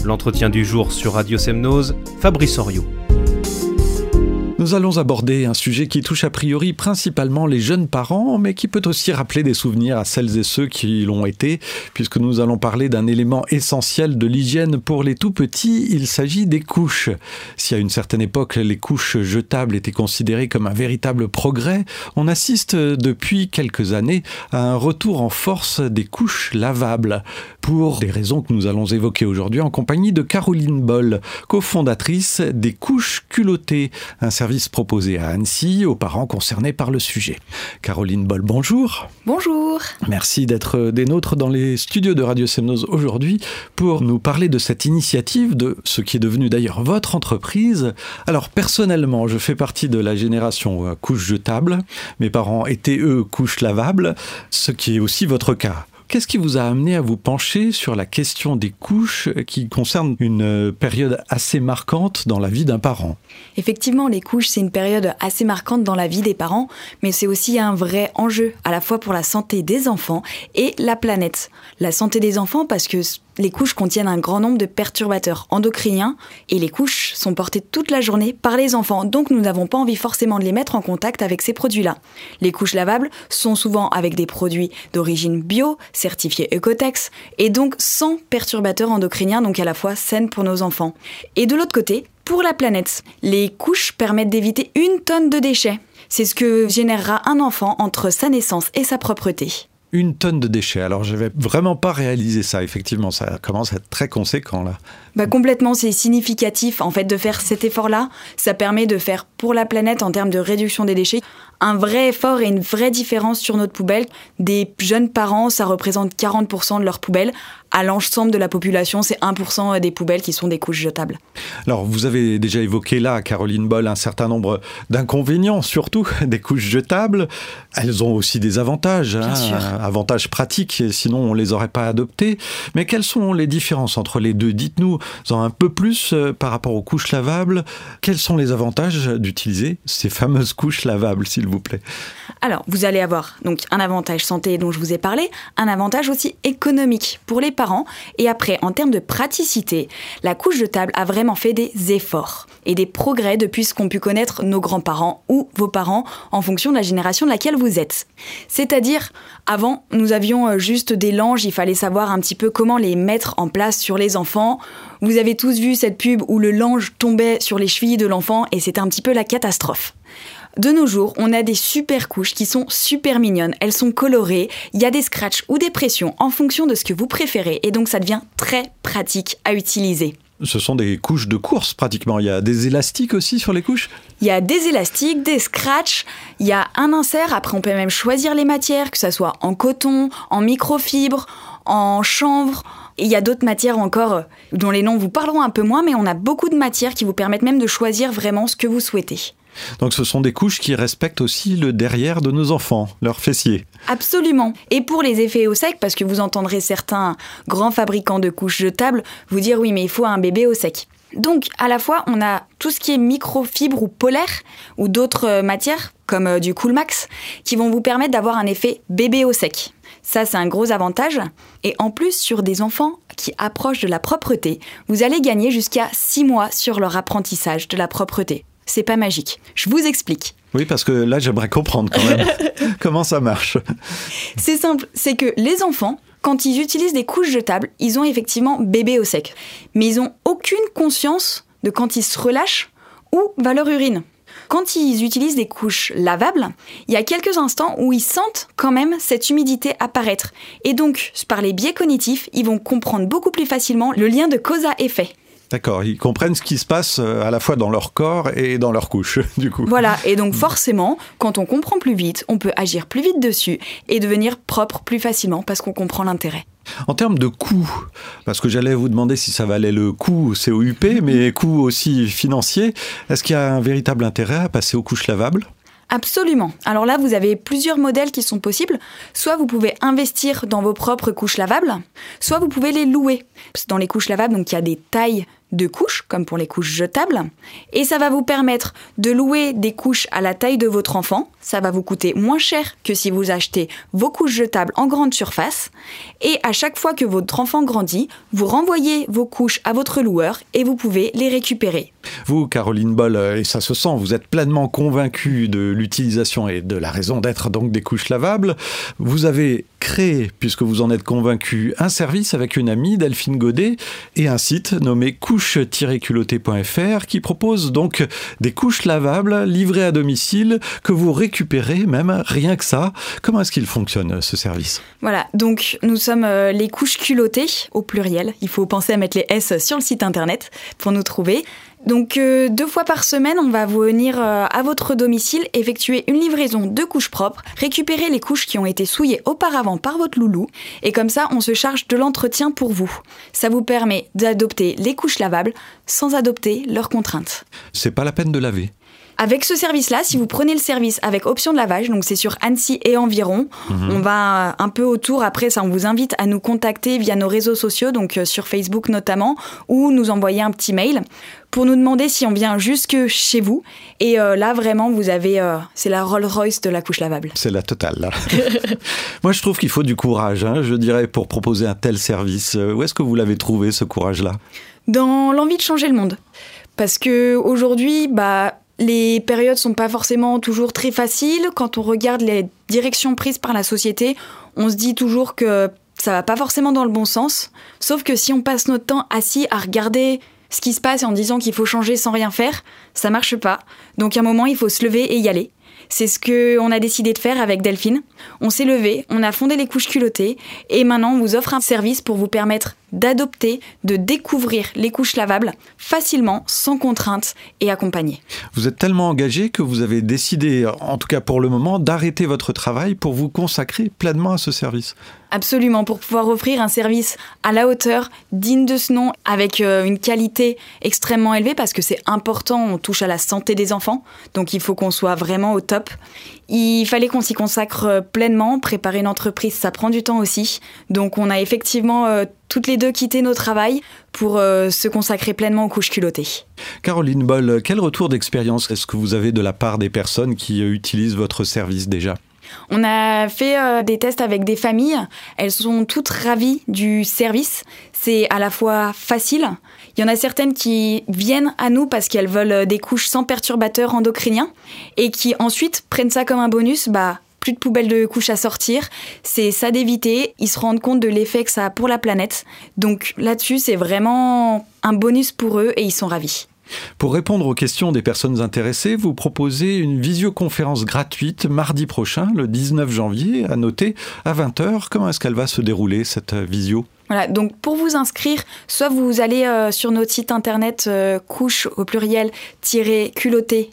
L'entretien du jour sur Radio Semnose, Fabrice Oriot. Nous allons aborder un sujet qui touche a priori principalement les jeunes parents, mais qui peut aussi rappeler des souvenirs à celles et ceux qui l'ont été, puisque nous allons parler d'un élément essentiel de l'hygiène pour les tout-petits, il s'agit des couches. Si à une certaine époque, les couches jetables étaient considérées comme un véritable progrès, on assiste depuis quelques années à un retour en force des couches lavables, pour des raisons que nous allons évoquer aujourd'hui en compagnie de Caroline Boll, cofondatrice des couches culottées, un service proposé à Annecy aux parents concernés par le sujet. Caroline Boll, bonjour. Bonjour. Merci d'être des nôtres dans les studios de Radio Semnose aujourd'hui pour nous parler de cette initiative, de ce qui est devenu d'ailleurs votre entreprise. Alors personnellement, je fais partie de la génération couches jetables. Mes parents étaient eux couches lavables, ce qui est aussi votre cas. Qu'est-ce qui vous a amené à vous pencher sur la question des couches qui concerne une période assez marquante dans la vie d'un parent ? Effectivement, les couches, c'est une période assez marquante dans la vie des parents, mais c'est aussi un vrai enjeu, à la fois pour la santé des enfants et la planète. La santé des enfants parce que les couches contiennent un grand nombre de perturbateurs endocriniens et les couches sont portées toute la journée par les enfants, donc nous n'avons pas envie forcément de les mettre en contact avec ces produits-là. Les couches lavables sont souvent avec des produits d'origine bio, certifiés Ecotex, et donc sans perturbateurs endocriniens, donc à la fois saines pour nos enfants. Et de l'autre côté, pour la planète, les couches permettent d'éviter 1 tonne de déchets. C'est ce que générera un enfant entre sa naissance et sa propreté. 1 tonne de déchets. Alors, je vais vraiment pas réaliser ça. Effectivement, ça commence à être très conséquent, là. Complètement, c'est significatif, en fait, de faire cet effort-là. Ça permet de faire pour la planète, en termes de réduction des déchets, un vrai effort et une vraie différence sur notre poubelle. Des jeunes parents, ça représente 40% de leur poubelle. À l'ensemble de la population, c'est 1% des poubelles qui sont des couches jetables. Alors, vous avez déjà évoqué là, Caroline Boll, un certain nombre d'inconvénients, surtout des couches jetables. Elles ont aussi des avantages, avantages pratiques, sinon on ne les aurait pas adoptées. Mais quelles sont les différences entre les deux ? Dites-nous un peu plus par rapport aux couches lavables. Quels sont les avantages d'utiliser ces fameuses couches lavables, s'il vous plaît ? Alors, vous allez avoir donc un avantage santé dont je vous ai parlé, un avantage aussi économique pour les parents. Et après, en termes de praticité, la couche jetable a vraiment fait des efforts et des progrès depuis ce qu'ont pu connaître nos grands-parents ou vos parents en fonction de la génération de laquelle vous êtes. C'est-à-dire, avant, nous avions juste des langes, il fallait savoir un petit peu comment les mettre en place sur les enfants. Vous avez tous vu cette pub où le lange tombait sur les chevilles de l'enfant et c'était un petit peu la catastrophe. De nos jours, on a des super couches qui sont super mignonnes. Elles sont colorées, il y a des scratchs ou des pressions en fonction de ce que vous préférez et donc ça devient très pratique à utiliser. Ce sont des couches de course pratiquement. Il y a des élastiques aussi sur les couches ? Il y a des élastiques, des scratchs, il y a un insert. Après, on peut même choisir les matières, que ça soit en coton, en microfibre, en chanvre. Et il y a d'autres matières encore dont les noms vous parleront un peu moins, mais on a beaucoup de matières qui vous permettent même de choisir vraiment ce que vous souhaitez. Donc ce sont des couches qui respectent aussi le derrière de nos enfants, leurs fessiers. Absolument. Et pour les effets au sec, parce que vous entendrez certains grands fabricants de couches jetables vous dire oui mais il faut un bébé au sec. Donc à la fois on a tout ce qui est microfibre ou polaire ou d'autres matières comme du Coolmax qui vont vous permettre d'avoir un effet bébé au sec. Ça c'est un gros avantage. Et en plus sur des enfants qui approchent de la propreté, vous allez gagner jusqu'à 6 mois sur leur apprentissage de la propreté. C'est pas magique. Je vous explique. Oui, parce que là, j'aimerais comprendre quand même comment ça marche. C'est simple, c'est que les enfants, quand ils utilisent des couches jetables, ils ont effectivement bébé au sec. Mais ils n'ont aucune conscience de quand ils se relâchent où va leur urine. Quand ils utilisent des couches lavables, il y a quelques instants où ils sentent quand même cette humidité apparaître. Et donc, par les biais cognitifs, ils vont comprendre beaucoup plus facilement le lien de cause à effet. D'accord, ils comprennent ce qui se passe à la fois dans leur corps et dans leur couche, du coup. Voilà, et donc forcément, quand on comprend plus vite, on peut agir plus vite dessus et devenir propre plus facilement parce qu'on comprend l'intérêt. En termes de coût, parce que j'allais vous demander si ça valait le coût COUP, mais coût aussi financier, est-ce qu'il y a un véritable intérêt à passer aux couches lavables ? Absolument. Alors là, vous avez plusieurs modèles qui sont possibles. Soit vous pouvez investir dans vos propres couches lavables, soit vous pouvez les louer. Dans les couches lavables, donc il y a des tailles de couches, comme pour les couches jetables. Et ça va vous permettre de louer des couches à la taille de votre enfant. Ça va vous coûter moins cher que si vous achetez vos couches jetables en grande surface. Et à chaque fois que votre enfant grandit, vous renvoyez vos couches à votre loueur et vous pouvez les récupérer. Vous, Caroline Boll, et ça se sent, vous êtes pleinement convaincue de l'utilisation et de la raison d'être donc des couches lavables. Vous avez créé, puisque vous en êtes convaincue, un service avec une amie, Delphine Godet, et un site nommé couches-culottées.fr qui propose donc des couches lavables livrées à domicile que vous récupérez même rien que ça. Comment est-ce qu'il fonctionne ce service ? Voilà, donc nous sommes les couches culottées au pluriel. Il faut penser à mettre les S sur le site internet pour nous trouver. Donc 2 fois par semaine, on va venir à votre domicile effectuer une livraison de couches propres, récupérer les couches qui ont été souillées auparavant par votre loulou et comme ça, on se charge de l'entretien pour vous. Ça vous permet d'adopter les couches lavables sans adopter leurs contraintes. C'est pas la peine de laver. Avec ce service-là, si vous prenez le service avec option de lavage, donc c'est sur Annecy et environ, on va un peu autour. Après, ça, on vous invite à nous contacter via nos réseaux sociaux, donc sur Facebook notamment, ou nous envoyer un petit mail pour nous demander si on vient jusque chez vous. Et là, vraiment, vous avez... c'est la Rolls-Royce de la couche lavable. C'est la totale, là. Moi, je trouve qu'il faut du courage, je dirais, pour proposer un tel service. Où est-ce que vous l'avez trouvé, ce courage-là ? Dans l'envie de changer le monde. Parce qu'aujourd'hui, les périodes sont pas forcément toujours très faciles. Quand on regarde les directions prises par la société, on se dit toujours que ça va pas forcément dans le bon sens. Sauf que si on passe notre temps assis à regarder ce qui se passe en disant qu'il faut changer sans rien faire, ça marche pas. Donc à un moment, il faut se lever et y aller. C'est ce qu'on a décidé de faire avec Delphine. On s'est levé, on a fondé les couches culottées et maintenant on vous offre un service pour vous permettre d'adopter, de découvrir les couches lavables facilement, sans contrainte et accompagné. Vous êtes tellement engagé que vous avez décidé, en tout cas pour le moment, d'arrêter votre travail pour vous consacrer pleinement à ce service. Absolument, pour pouvoir offrir un service à la hauteur, digne de ce nom, avec une qualité extrêmement élevée, parce que c'est important, on touche à la santé des enfants, donc il faut qu'on soit vraiment au top. Il fallait qu'on s'y consacre pleinement, préparer une entreprise, ça prend du temps aussi, donc on a effectivement toutes les deux quitté nos travails pour se consacrer pleinement aux couches culottées. Caroline Boll, quel retour d'expérience est-ce que vous avez de la part des personnes qui utilisent votre service déjà ? On a fait des tests avec des familles. Elles sont toutes ravies du service. C'est à la fois facile. Il y en a certaines qui viennent à nous parce qu'elles veulent des couches sans perturbateurs endocriniens et qui ensuite prennent ça comme un bonus. Plus de poubelles de couches à sortir. C'est ça d'éviter. Ils se rendent compte de l'effet que ça a pour la planète. Donc là-dessus, c'est vraiment un bonus pour eux et ils sont ravis. Pour répondre aux questions des personnes intéressées, vous proposez une visioconférence gratuite mardi prochain, le 19 janvier, à noter, à 20h. Comment est-ce qu'elle va se dérouler, cette visio ? Voilà, donc pour vous inscrire, soit vous allez sur notre site internet couche au pluriel -culottées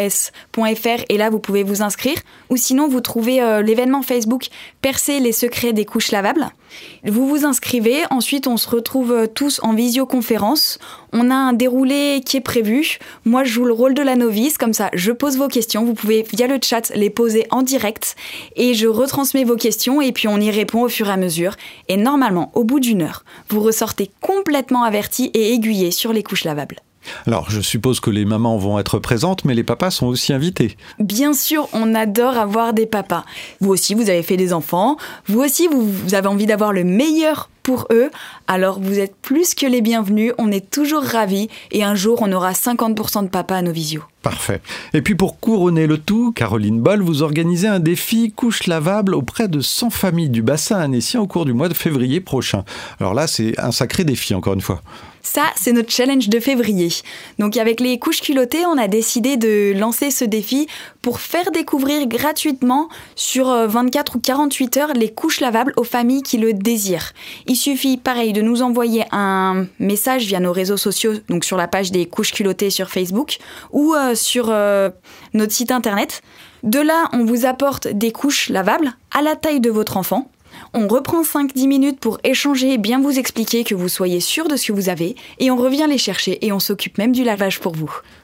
EES.fr et là vous pouvez vous inscrire, ou sinon vous trouvez l'événement Facebook Percer les secrets des couches lavables. Vous vous inscrivez, ensuite on se retrouve tous en visioconférence. On a un déroulé qui est prévu. Moi je joue le rôle de la novice, comme ça je pose vos questions, vous pouvez via le chat les poser en direct et je retransmets vos questions et puis on y répond au fur et à mesure. Et normalement, au bout d'1 heure, vous ressortez complètement averti et aiguillé sur les couches lavables. Alors, je suppose que les mamans vont être présentes, mais les papas sont aussi invités. Bien sûr, on adore avoir des papas. Vous aussi, vous avez fait des enfants. Vous aussi, vous avez envie d'avoir le meilleur pour eux. Alors, vous êtes plus que les bienvenus. On est toujours ravis. Et un jour, on aura 50% de papas à nos visios. Parfait. Et puis, pour couronner le tout, Caroline Boll, vous organisez un défi couches lavables auprès de 100 familles du bassin annécien au cours du mois de février prochain. Alors là, c'est un sacré défi, encore une fois. Ça, c'est notre challenge de février. Donc avec les couches culottées, on a décidé de lancer ce défi pour faire découvrir gratuitement sur 24 ou 48 heures les couches lavables aux familles qui le désirent. Il suffit, pareil, de nous envoyer un message via nos réseaux sociaux, donc sur la page des couches culottées sur Facebook ou sur notre site internet. De là, on vous apporte des couches lavables à la taille de votre enfant. On reprend 5-10 minutes pour échanger et bien vous expliquer que vous soyez sûr de ce que vous avez et on revient les chercher et on s'occupe même du lavage pour vous.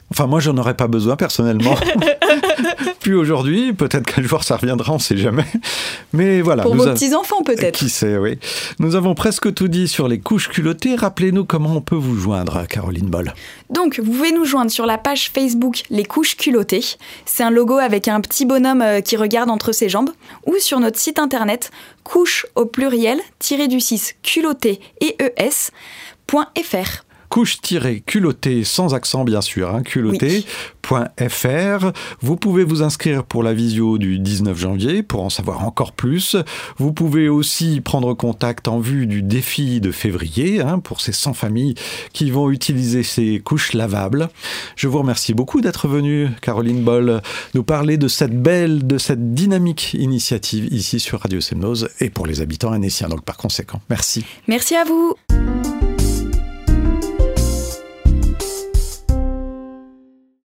Enfin, moi, j'en aurais pas besoin personnellement. Plus aujourd'hui, peut-être qu'un jour ça reviendra, on ne sait jamais. Mais voilà. Pour vos petits-enfants, peut-être. Qui sait, oui. Nous avons presque tout dit sur les couches culottées. Rappelez-nous comment on peut vous joindre, Caroline Boll. Donc, vous pouvez nous joindre sur la page Facebook Les Couches Culottées. C'est un logo avec un petit bonhomme qui regarde entre ses jambes. Ou sur notre site internet, couche au pluriel, _du6 culotté EES.fr. Couche-culottée, sans accent bien sûr, culotté.fr. Vous pouvez vous inscrire pour la visio du 19 janvier pour en savoir encore plus. Vous pouvez aussi prendre contact en vue du défi de février pour ces 100 familles qui vont utiliser ces couches lavables. Je vous remercie beaucoup d'être venue, Caroline Boll, nous parler de cette dynamique initiative ici sur Radio Semnoz et pour les habitants annéciens, donc par conséquent. Merci. Merci à vous.